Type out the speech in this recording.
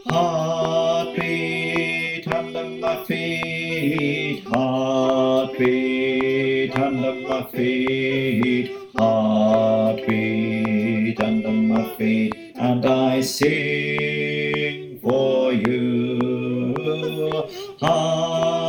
Heartbeat under my feet, heartbeat under my feet, heartbeat under my feet, and I sing for you. Heartbeat